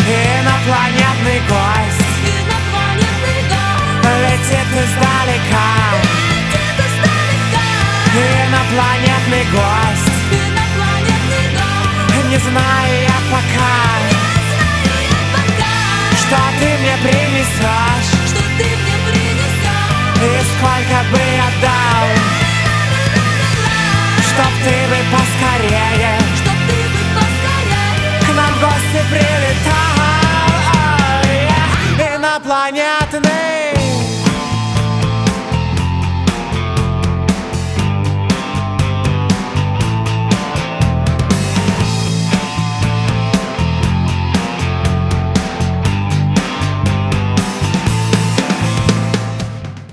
Инопланетный гость летит издалека. Инопланетный гость, не знаю я пока, что ты мне принесешь и сколько бы я дал, чтоб ты бы поскорее к нам в гости прилетал.